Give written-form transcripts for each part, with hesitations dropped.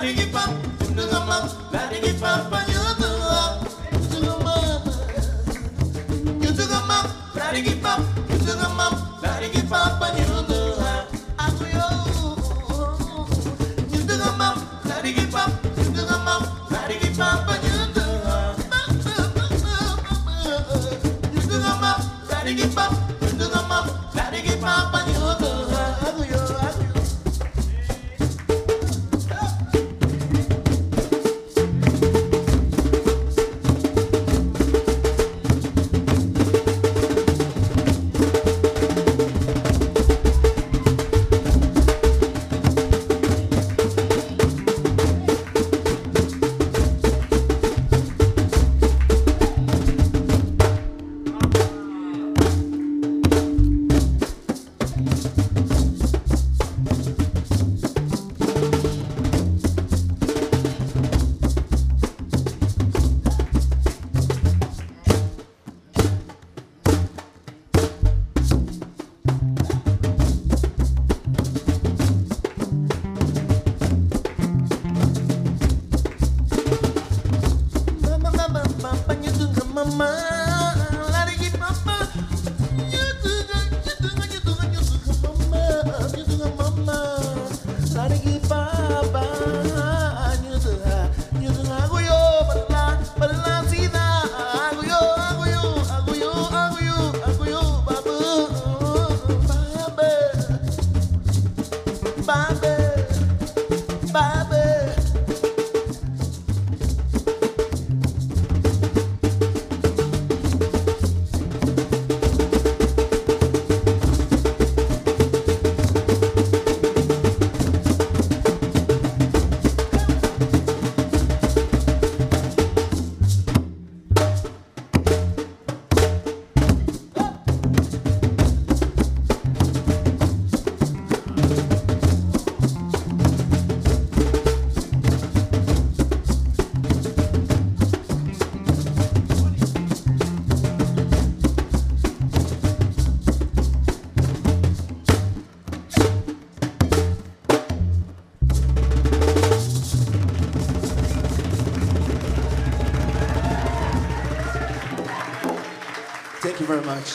Thank you very much.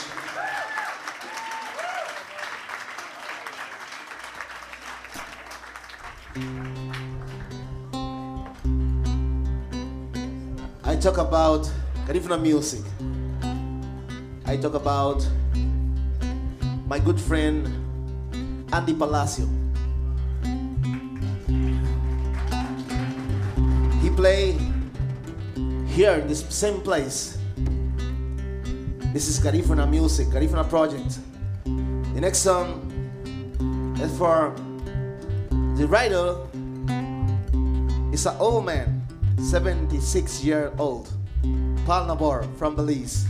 I talk about Garifuna music. I talk about my good friend Andy Palacio. He play here in this same place. This is Garifuna music, Garifuna project. The next song is for the writer. Is an old man, 76-year-old, Paul Nabor from Belize.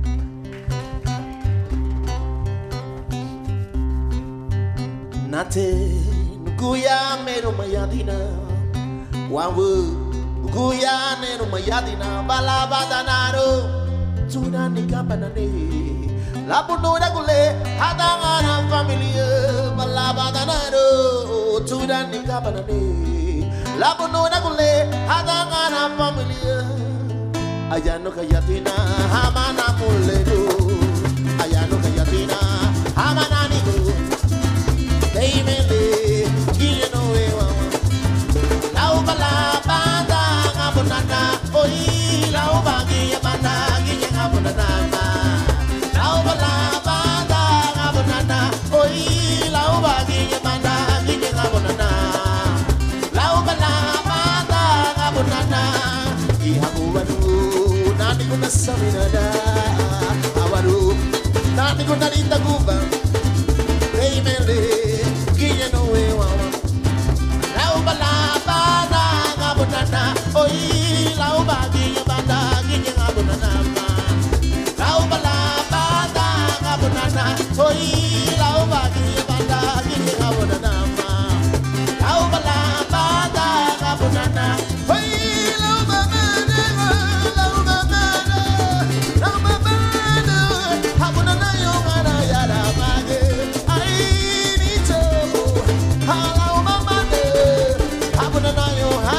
Nate nukuya mero mayadina, wawu nukuya nero mayadina, balabadanaro. Tuna nikabanane, la punura gule, hadangana familia, balabadanaro. Tuna nikabanane, la punura gule, hadangana familia. Ayano kayatina, hamana muledo. Ayano kayatina, hamana nigo. Daimele, kiyano ewa. Lau balabada, ngabunana, oi, lau bagi yabana. Saminada, awaru, nani kuna litaguba, reimele, kiye no ewa. Lau balabada, ngabunana, oi, lau bagi yabanda, kiye ngabunana. Lau balabada, ngabunana, oi, lau bagi yabanda, kiye ngabunana. Lau balabada, ngabunana, oi, lau bagi. Yo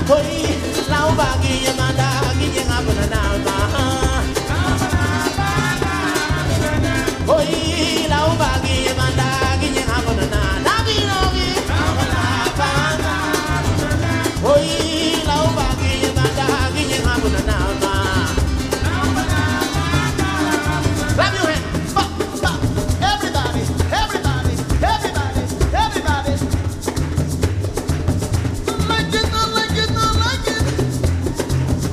Oi, lau bagi yang ada gigi ngapun nama. Oi, lau bagi yang ada gigi ngapun nama. Nabi nabi. Oi, lau bagi yang ada gigi ngapun nama. Clap your hands. Stop, stop. Everybody, everybody, everybody, everybody. Like it, like it, like it.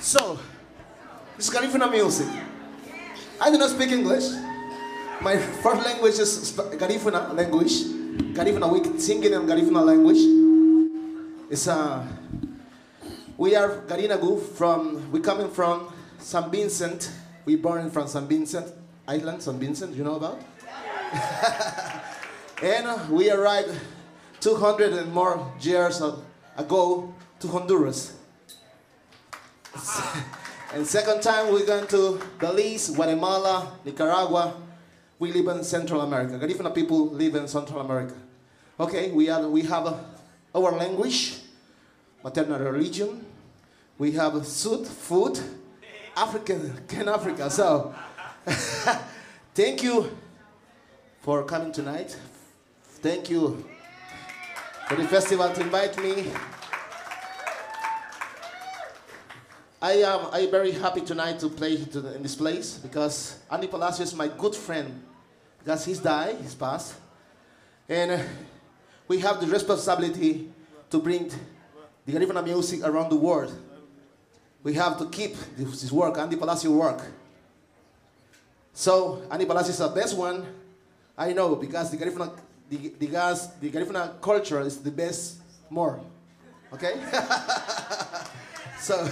So, this is Garifuna music. I do not speak English. My first language is Garifuna language. Garifuna, we singing in Garifuna language. It's we are Garinagu we coming from St. Vincent. We born from St. Vincent Island, St. Vincent, you know about? And we arrived 200 and more years ago to Honduras. And second time we're going to Belize, Guatemala, Nicaragua. We live in Central America. Garifuna people live in Central America. Okay, we have our language, maternal religion. We have food, Africa. So, thank you for coming tonight. Thank you for the festival to invite me. I'm very happy tonight to play in this place because Andy Palacio is my good friend. Because he's died, he's passed. And we have the responsibility to bring the Garifuna music around the world. We have to keep this work, Andy Palacio work. So Andy Palacio is the best one, I know, because the Garifuna culture is the best more. Okay? So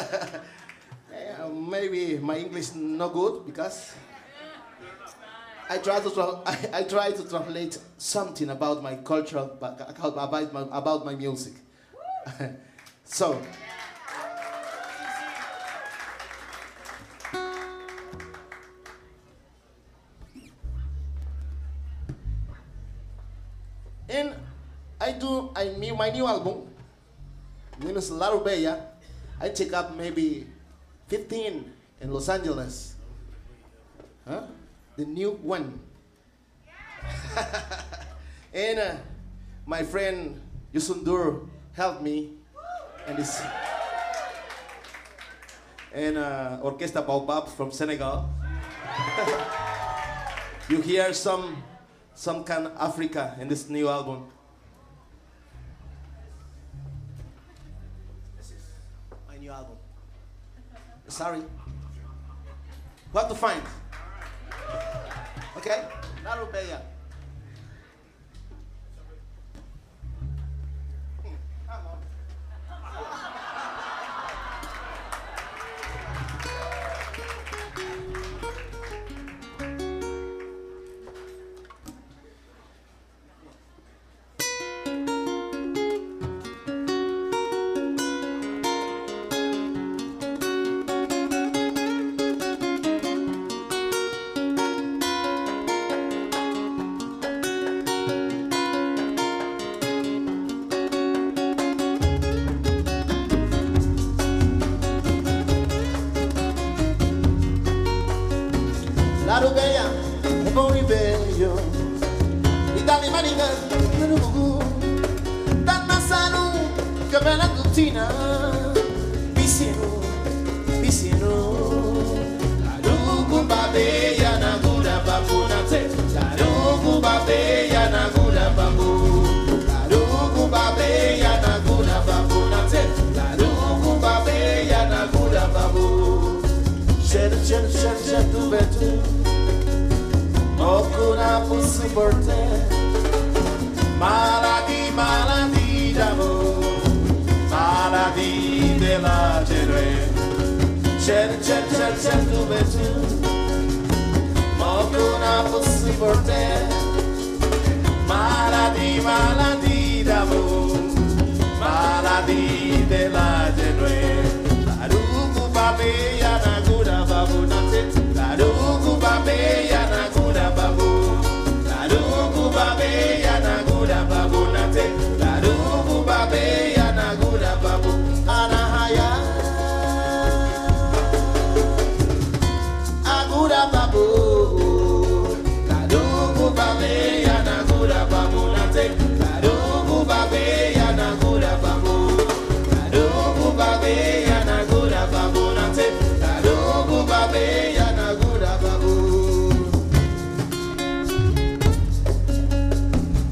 maybe my English is not good because I try to translate something about my culture, about my music. So. And my new album, name is La Rubella. I take up maybe 15 in Los Angeles. Huh? The new one. And my friend Yusundur helped me. And this. And Orquesta Baobab from Senegal. You hear some kind of Africa in this new album. This is my new album. Sorry. What to find? Okay? La Rubella. Come on. La Rubella è buon riveglio, l'Italia manica, danna sanu, che bella tuttina, vicino, la rugu babeya na gura babu na te, la rugu babeya na gura babu, la rugu babeya na gura babu na te, la rugu babeya na gura babu, cer tu betu. Okuna pusu porte, maladi d'amor, maladi della genere. Cer tu betu, okuna pusu porte, maladi d'amor, maladi della genere. La rugu babeya na gura babu na te, la rugu babeya na gura babu, la rugu babeya na gura babu na te, la rugu babeya na gura babu, anahaya, agura babu, la rugu babeya na gura babu na te, la rugu babeya na gura babu, la rugu babeya na gura babu na te, la rugu babeya na gura babu.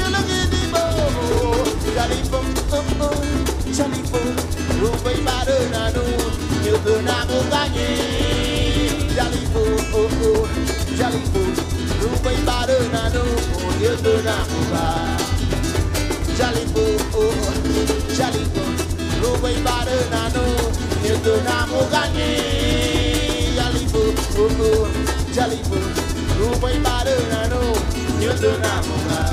ganye. Jalifu, oh oh, Jalifu. Rubai bada nano, nyoto namuga. Jalifu, oh oh, Jalifu. Rubai bada nano, nyoto namuga nye. Jalifu, oh oh, Jalifu. Rubai bada nano, nyoto namuga.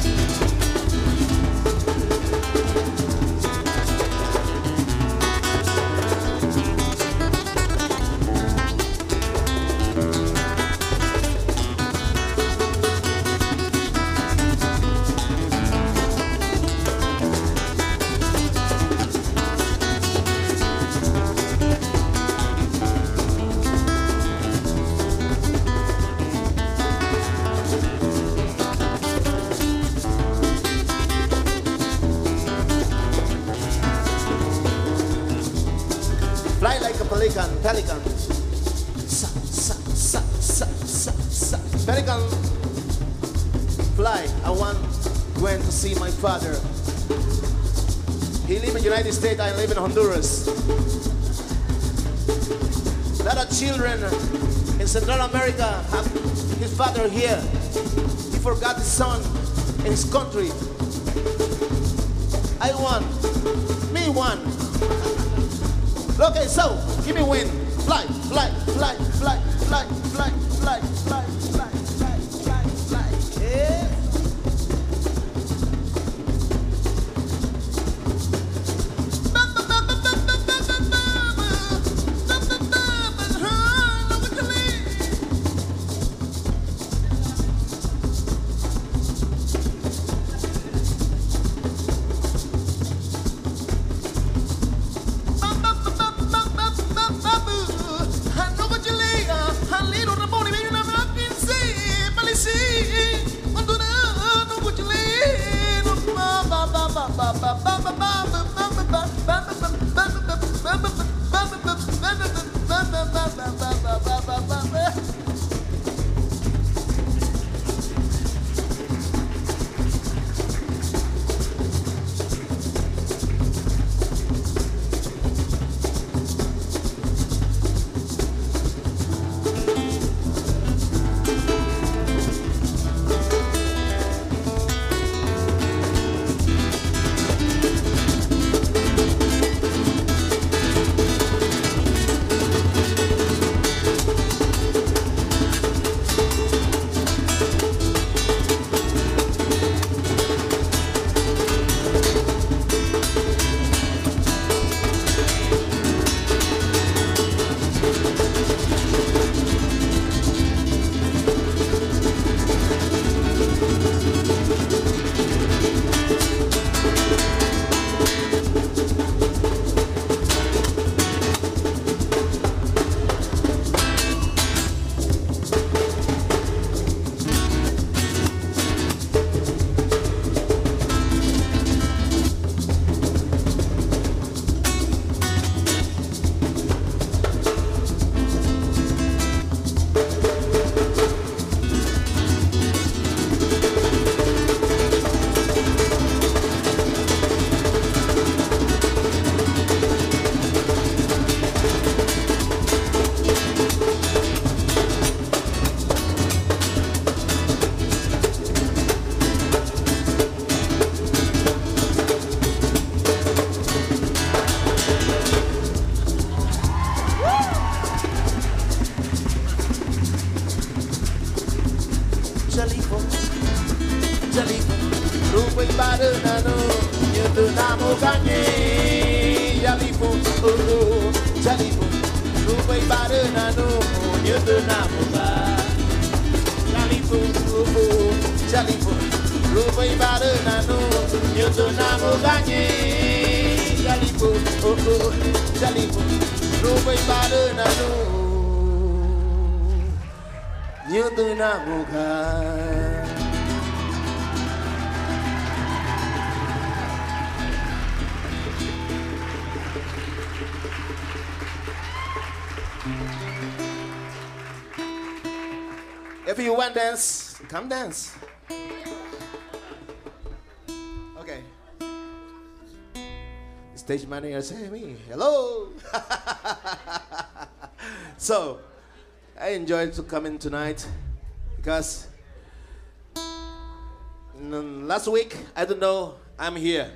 Fly like a pelican. Sa, sa, sa, sa, sa, sa. Pelican, fly. I went to see my father. He lives in the United States, I live in Honduras. A lot of children in Central America have his father here. He forgot his son in his country. I won. Me won. Okay, so give me wind. Fly, fly, fly, fly, fly, fly, fly, fly, fly, fly, fly, fly. Yeah. If you want dance, come dance. Okay. Stage manager say me, hello. So, I enjoyed to come in tonight because last week, I don't know, I'm here.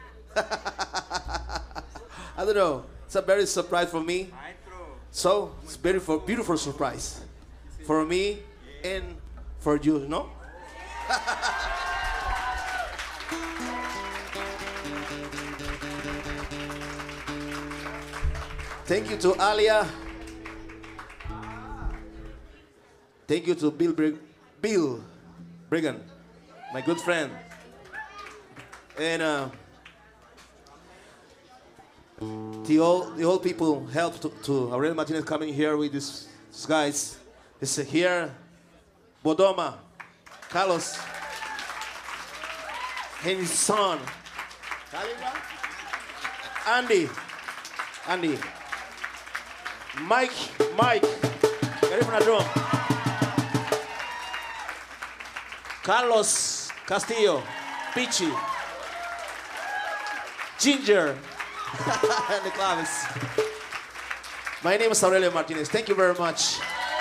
I don't know. It's a very surprise for me. So, it's very beautiful surprise for me and for you, no? Thank you to Alia. Thank you to Bill Brigham, my good friend. And the old people helped to Aurelio Martinez coming here with these guys. This here, Bodoma, Carlos, and his son, Andy, Mike, Garifuna drum, Carlos Castillo, Pichi, Ginger, and the claves. My name is Aurelio Martinez. Thank you very much.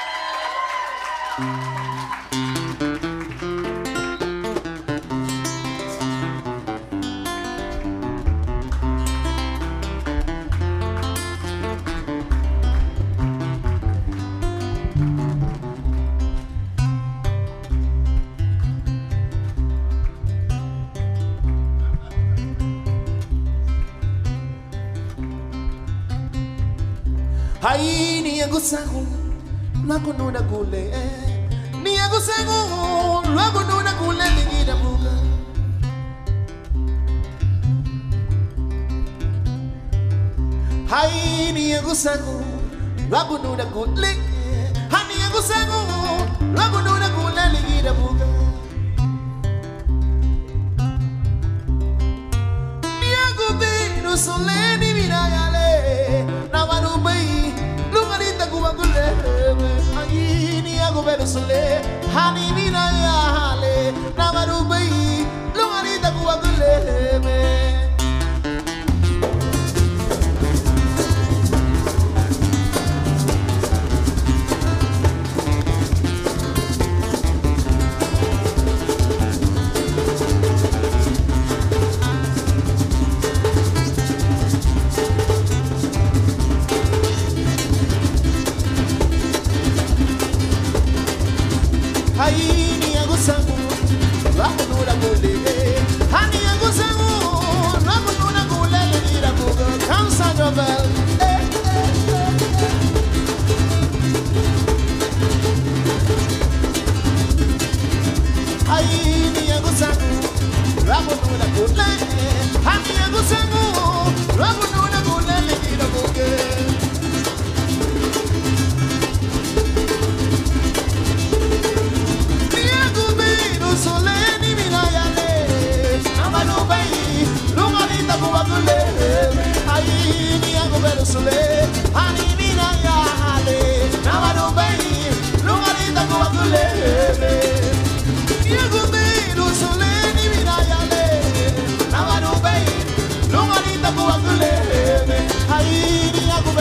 Ay, ni ako sago, luego no na gule. Ni ako sago, luego no na gule, ligida buka. Ay, ni ako sago, luego no na gule. Ni ako sago, luego no na gule, ligida buka. Ni ako bino sole ni minayale, na manubai. Ay, ni ako pero sole, hani mina ya hale, na marubai, lungarita ko aguleme. Ay, ni ako sangu, wako nuna gule. Hani ako sangu, wako nuna gule. Lira buga, kansa jobel. Ay, ni ako sangu, wako nuna gule. Hani ako sangu, wako nuna gule. Lira buga. Sole ni minayale, amanubai, lungarita kuwagule. Ay, ni ako pero sole, hani minayale, amanubai, lungarita kuwagule. Ni ako pero sole ni minayale, amanubai, lungarita kuwagule. Ay, ni ako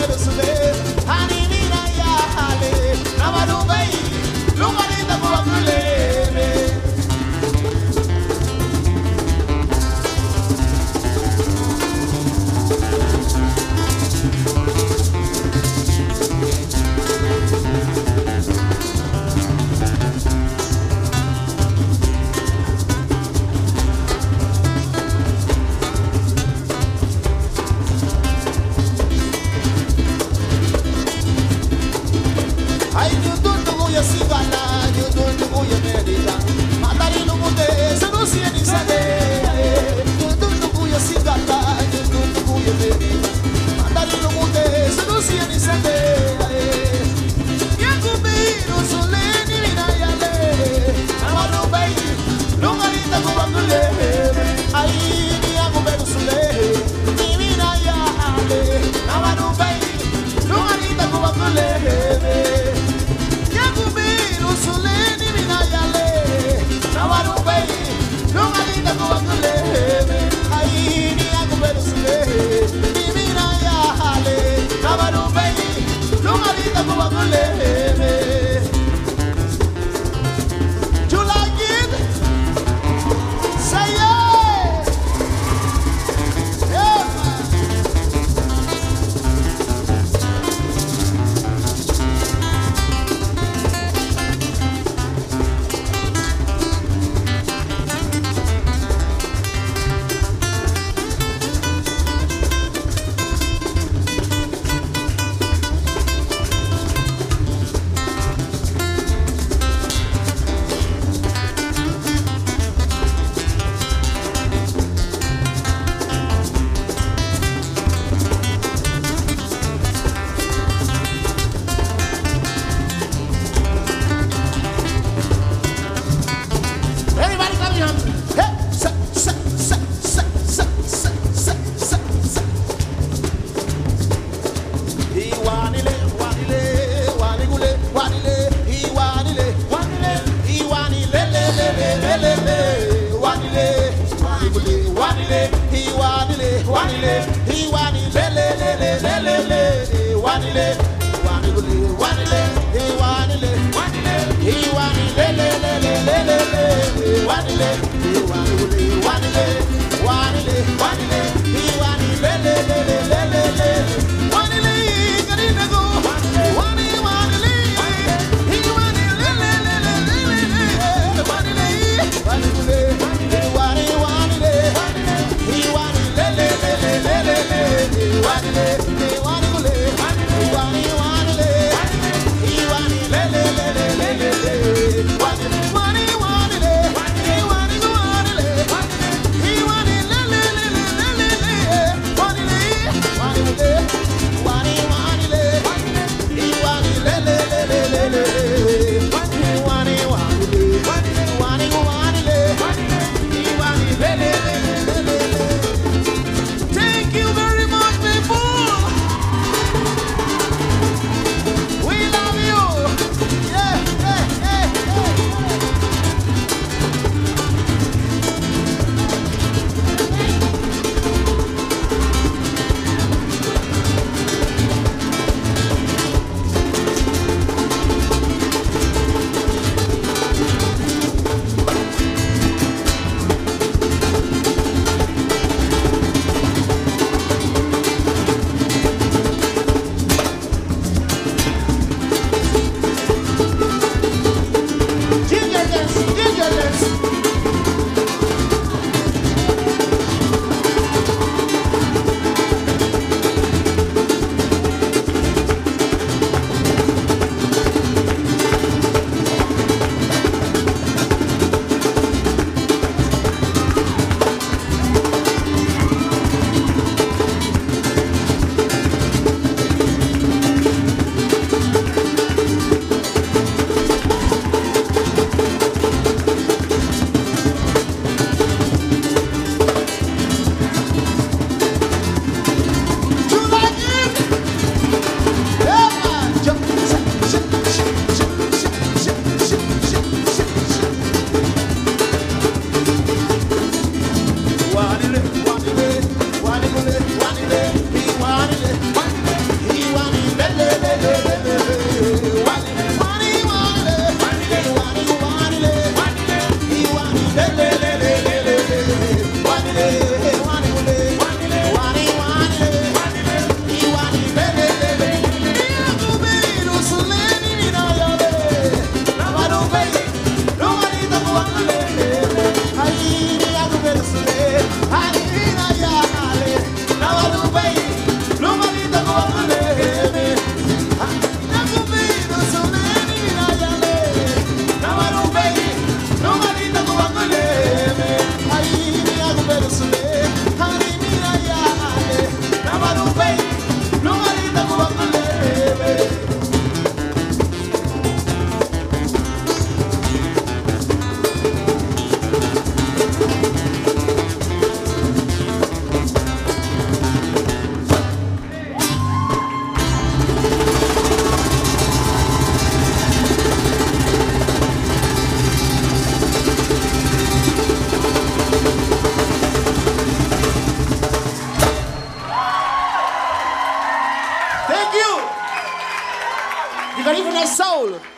Garifuna Soul.